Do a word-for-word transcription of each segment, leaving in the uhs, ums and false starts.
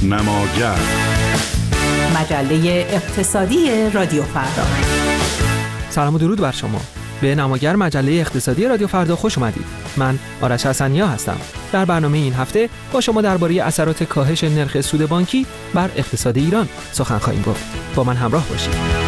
نماگر، مجله اقتصادی رادیو فردا. سلام و درود بر شما. به نماگر مجله اقتصادی رادیو فردا خوش اومدید. من آرش حسنیا هستم. در برنامه این هفته با شما درباره اثرات کاهش نرخ سود بانکی بر اقتصاد ایران سخن خواهیم گفت. با من همراه باشید.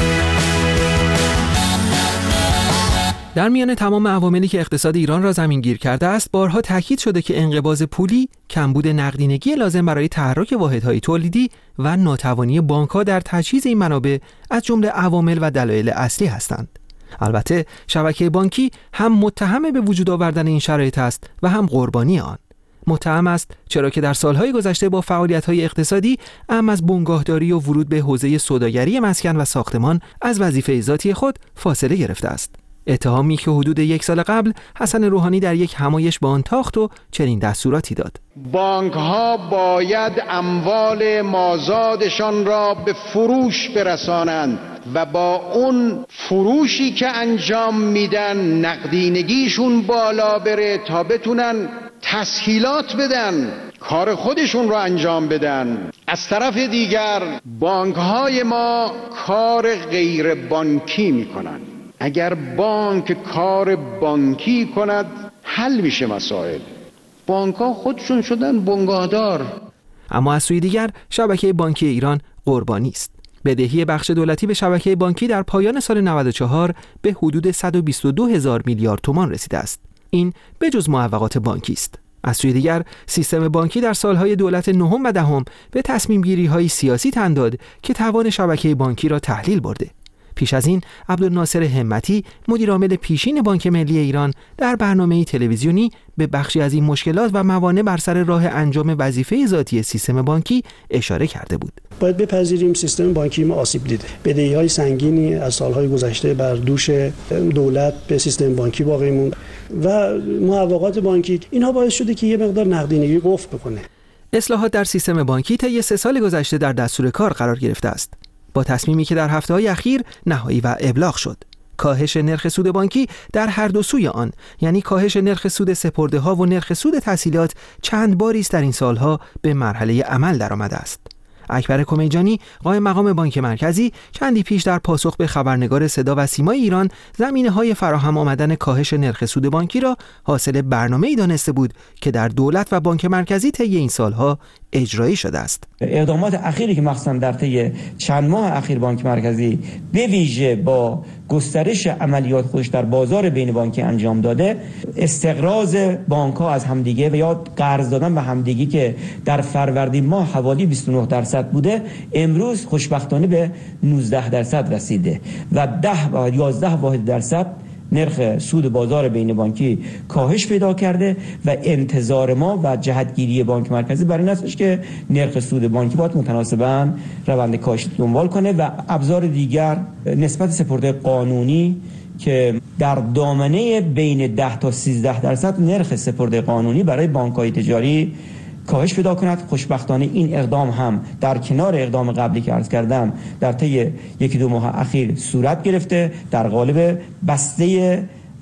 در میان تمام عواملی که اقتصاد ایران را زمینگیر کرده است، بارها تاکید شده که انقباض پولی، کمبود نقدینگی لازم برای تحرک واحدهای تولیدی و ناتوانی بانک‌ها در تجهیز این منابع از جمله عوامل و دلایل اصلی هستند. البته شبکه بانکی هم متهم به وجود آوردن این شرایط است و هم قربانی آن. متهم است چرا که در سالهای گذشته با فعالیت‌های اقتصادی اهم از بنگاهداری و ورود به حوزه سوداگری مسکن و ساختمان از وظیفه ذاتی خود فاصله گرفته است. اتهامی که حدود یک سال قبل حسن روحانی در یک همایش به آن تاخت و چنین دستوراتی داد: بانک‌ها باید اموال مازادشان را به فروش برسانند و با اون فروشی که انجام میدن نقدینگیشون بالا بره تا بتونن تسهیلات بدن، کار خودشون رو انجام بدن. از طرف دیگر بانک‌های ما کار غیر بانکی میکنن. اگر بانک کار بانکی کند حل میشه مسائل. بانک‌ها خودشون شدن بنگاهدار. اما از سوی دیگر شبکه بانکی ایران قربانی است. بدهی بخش دولتی به شبکه بانکی در پایان سال نود و چهار به حدود صد و بیست و دو هزار میلیارد تومان رسیده است. این به جز معوقات بانکی است. از سوی دیگر سیستم بانکی در سالهای دولت نهم و دهم به تصمیم گیری های سیاسی تن داد که توان شبکه بانکی را تحلیل برده. پیش از این عبدالناصر همتی، مدیر عامل پیشین بانک ملی ایران، در برنامه تلویزیونی به بخشی از این مشکلات و موانع بر سر راه انجام وظیفه ذاتی سیستم بانکی اشاره کرده بود. باید بپذیریم سیستم بانکی ما آسیب دیده. بدهی‌های سنگینی از سالهای گذشته بر دوش دولت به سیستم بانکی باقی موند و معوقات بانکی اینها باعث شده که یه مقدار نقدینگی قفل بکنه. اصلاحات در سیستم بانکی طی سه سال گذشته در دستور کار قرار گرفته است، با تصمیمی که در هفته‌های اخیر نهایی و ابلاغ شد. کاهش نرخ سود بانکی در هر دو سوی آن، یعنی کاهش نرخ سود سپرده‌ها و نرخ سود تسهیلات، چند باری است در این سالها به مرحله عمل درآمده است. اکبر کمیجانی، قائم مقام بانک مرکزی، چندی پیش در پاسخ به خبرنگار صدا و سیمای ایران زمینه‌های فراهم آمدن کاهش نرخ سود بانکی را حاصل برنامه‌ای دانسته بود که در دولت و بانک مرکزی طی این سالها اجرایی شده است. اقدامات اخیری که مخصوصاً در طی چند ماه اخیر بانک مرکزی به ویژه با گسترش عملیات خودش در بازار بین بانکی انجام داده، استقراض بانک‌ها از همدیگه و یا قرض دادن به همدیگه که در فروردین ماه حوالی بیست و نه درصد بوده، امروز خوشبختانه به نوزده درصد رسیده و ده و یازده واحد درصد نرخ سود بازار بین بانکی کاهش پیدا کرده و انتظار ما و جهتگیری بانک مرکزی برای این است که نرخ سود بانکی باید متناسباً روند کاهش دنبال کنه و ابزار دیگر نسبت سپرده قانونی که در دامنه بین ده تا سیزده درصد نرخ سپرده قانونی برای بانک‌های تجاری کاهش پیدا کند. خوشبختانه این اقدام هم در کنار اقدام قبلی که عرض کردم در طی یکی دو ماه اخیر صورت گرفته در قالب بسته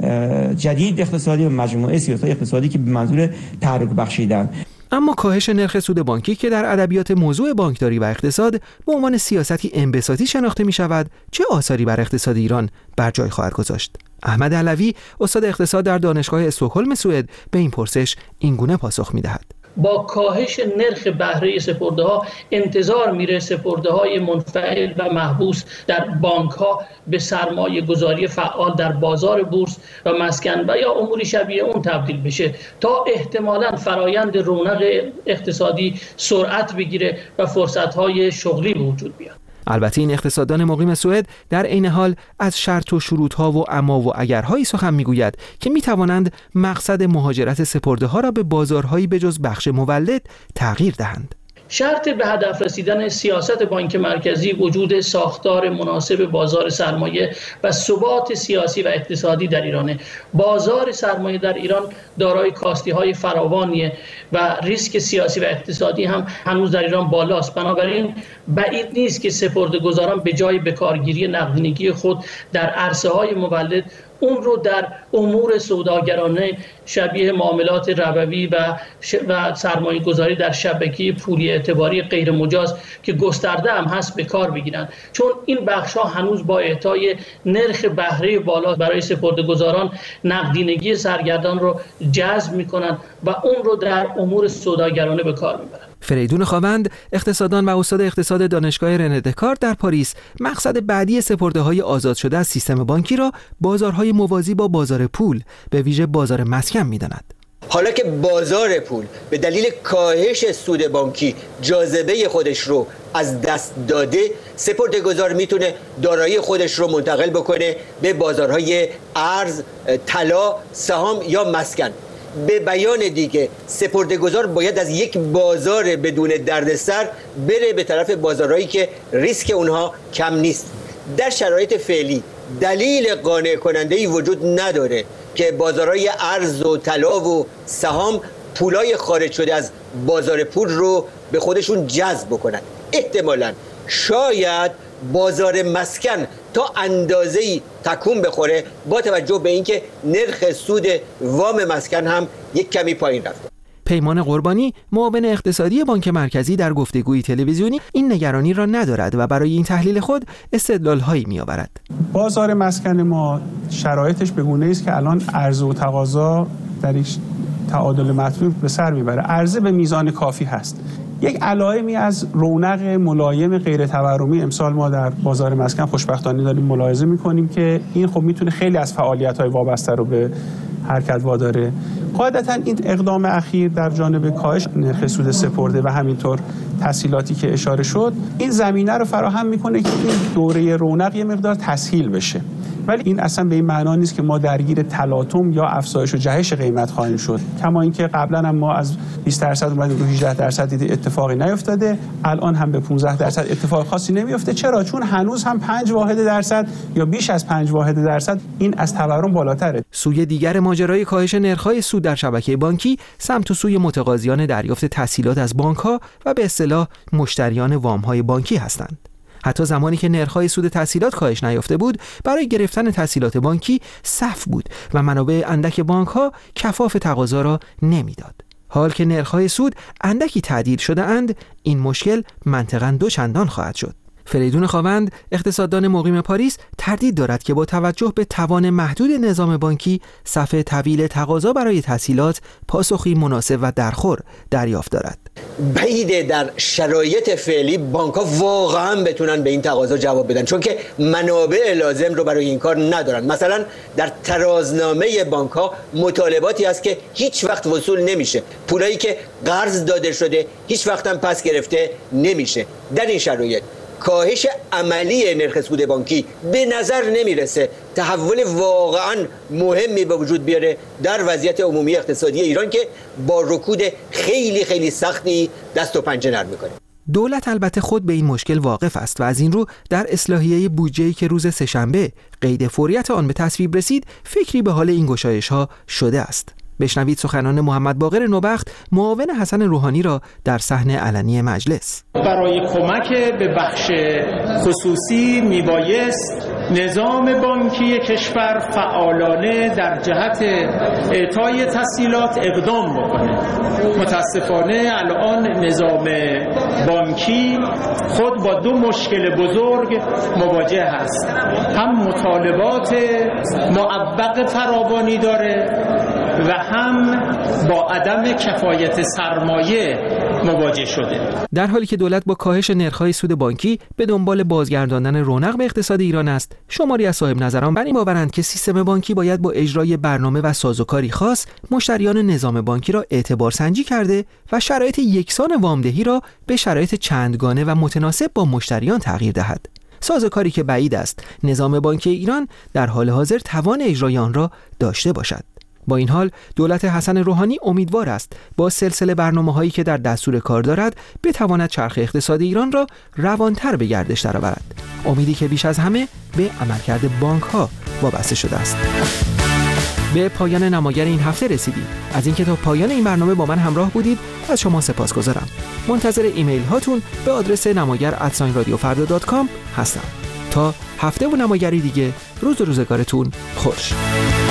جدید اقتصادی و مجموعه سیاست اقتصادی که به منظور تحرک بخشیدن. اما کاهش نرخ سود بانکی که در ادبیات موضوع بانکداری و اقتصاد به عنوان سیاستی انبساطی شناخته می شود، چه آثاری بر اقتصاد ایران بر جای خواهد گذاشت؟ احمد علوی، استاد اقتصاد در دانشگاه استکهلم سوئد، به این پرسش این گونه پاسخ می دهد: با کاهش نرخ بهره سپرده‌ها انتظار میره سپرده‌های منفعل و محبوس در بانک‌ها به سرمایه گذاری فعال در بازار بورس و مسکن و یا اموری شبیه اون تبدیل بشه تا احتمالاً فرایند رونق اقتصادی سرعت بگیره و فرصت‌های شغلی به وجود بیاد. البته این اقتصاددان مقیم سوئد در عین حال از شرط و شروط‌ها و اما و اگرهایی سخن می‌گوید که می‌توانند مقصد مهاجرت سپرده‌ها را به بازارهایی بجز بخش مولد تغییر دهند. شرط به هدف رسیدن سیاست بانک مرکزی وجود ساختار مناسب بازار سرمایه و ثبات سیاسی و اقتصادی در ایرانه. بازار سرمایه در ایران دارای کاستی‌های فراوانیه و ریسک سیاسی و اقتصادی هم هنوز در ایران بالاست. بنابراین بعید نیست که سپرده‌گذاران به جای بکارگیری نقدینگی خود در عرصه‌های مولد اون رو در امور سوداگرانه شبیه معاملات ربوی و و سرمایه گذاری در شبکه پولی اعتباری غیر مجاز که گسترده هم هست به کار بگیرن، چون این بخش ها هنوز با اعطای نرخ بهره بالا برای سپرده‌گذاران نقدینگی سرگردان رو جذب میکنن و اون رو در امور سوداگرانه به کار میبرن. فریدون خاوند، اقتصاددان و استاد اقتصاد دانشگاه رنه دکارت در پاریس، مقصد بعدی سپرده‌های آزاد شده از سیستم بانکی را بازارهای موازی با بازار پول، به ویژه بازار مسکن می‌داند. حالا که بازار پول به دلیل کاهش سود بانکی جاذبه خودش رو از دست داده، سپرده‌گذار میتونه دارایی خودش رو منتقل بکنه به بازارهای ارز، طلا، سهام یا مسکن. به بیان دیگه سپرده‌گذار باید از یک بازار بدون دردسر بره به طرف بازارهایی که ریسک اونها کم نیست. در شرایط فعلی دلیل قانع کننده‌ای وجود نداره که بازارهای ارز و طلا و سهام پولای خارج شده از بازار پول رو به خودشون جذب بکنن. احتمالاً شاید بازار مسکن تا اندازه‌ای تکون بخوره با توجه به اینکه نرخ سود وام مسکن هم یک کمی پایین رفته. پیمان قربانی، معاون اقتصادی بانک مرکزی، در گفتگوی تلویزیونی این نگرانی را ندارد و برای این تحلیل خود استدلال‌هایی می‌آورد. بازار مسکن ما شرایطش به گونه‌ای است که الان عرضه و تقاضا در یک تعادل مطلوب به سر میبره. عرضه به میزان کافی هست. یک علائمی از رونق ملایم غیر تورمی امسال ما در بازار مسکن خوشبختانه داریم ملاحظه می‌کنیم که این خب میتونه خیلی از فعالیت‌های وابسته رو به حرکت واداره. قاعدتاً این اقدام اخیر در جانب کاهش نرخ سود سپرده و همینطور تسهیلاتی که اشاره شد، این زمینه رو فراهم میکنه که این دوره رونق یه مقدار تسهیل بشه. ولی این اصلا به این معنا نیست که ما درگیر تلاطم یا افزایش و جهش قیمت خواهیم شد. کما اینکه قبلا هم ما از بیست درصد اومدیم رو هجده درصد دیدیم اتفاقی نیفتاده، الان هم به پانزده درصد اتفاق خاصی نمیفته. چرا؟ چون هنوز هم پنج واحد درصد یا بیش از پنج واحد درصد این از تورم بالاتره. سوی دیگر ماجرای کاهش نرخ‌های سود در شبکه بانکی، سمت و سوی متقاضیان دریافت تسهیلات از بانک‌ها و به اصطلاح مشتریان وام‌های بانکی هستند. حتی زمانی که نرخ‌های سود تسهیلات کاهش نیافته بود، برای گرفتن تسهیلات بانکی صف بود و منابع اندک بانک‌ها کفاف تقاضا را نمیداد. حال که نرخ‌های سود اندکی تعدیل شده اند، این مشکل منطقاً دو چندان خواهد شد. فریدون خاوند، اقتصاددان مقیم پاریس، تردید دارد که با توجه به توان محدود نظام بانکی، صف طویل تقاضا برای تسهیلات پاسخی مناسب و درخور دریافت دارد. بعیده در شرایط فعلی بانک‌ها واقعا بتونن به این تقاضا جواب بدن، چون که منابع لازم رو برای این کار ندارن. مثلا در ترازنامه بانک‌ها مطالباتی هست که هیچ وقت وصول نمیشه، پولایی که قرض داده شده هیچ وقت هم پس گرفته نمیشه. در این شرایط کاهش عملی نرخ سود بانکی به نظر نمیرسه تحول واقعا مهمی به وجود بیاره در وضعیت عمومی اقتصادی ایران که با رکود خیلی خیلی سختی دست و پنجه نرم میکنه. دولت البته خود به این مشکل واقف است و از این رو در اصلاحیه بودجه‌ای که روز سه‌شنبه قید فوریت آن به تصویب رسید، فکری به حال این گشایش‌ها شده است. بشنوید سخنان محمد باقر نوبخت، معاون حسن روحانی را در صحن علنی مجلس. برای کمک به بخش خصوصی میبایست نظام بانکی کشور فعالانه در جهت اعطای تسهیلات اقدام بکنه. متاسفانه الان نظام بانکی خود با دو مشکل بزرگ مواجه است. هم مطالبات معوق فراوانی داره و هم با عدم کفایت سرمایه مواجه شده. در حالی که دولت با کاهش نرخ‌های سود بانکی به دنبال بازگرداندن رونق به اقتصاد ایران است، شماری از صاحب نظران بر این باورند که سیستم بانکی باید با اجرای برنامه و سازوکاری خاص مشتریان نظام بانکی را اعتبار سنجی کرده و شرایط یکسان وامدهی را به شرایط چندگانه و متناسب با مشتریان تغییر دهد. سازوکاری که بعید است نظام بانکی ایران در حال حاضر توان اجرای آن را داشته باشد. با این حال دولت حسن روحانی امیدوار است با سلسله برنامه‌هایی که در دستور کار دارد بتواند چرخ اقتصاد ایران را روانتر به گردش درآورد. امیدی که بیش از همه به عملکرد بانک‌ها وابسته شده است. به پایان نماگر این هفته رسیدیم. از اینکه تا پایان این برنامه با من همراه بودید از شما سپاسگزارم. منتظر ایمیل هاتون به آدرس نماگر ات رادیو فردا دات کام هستم. تا هفته و نماگری دیگه روز و روزگارتون خوش.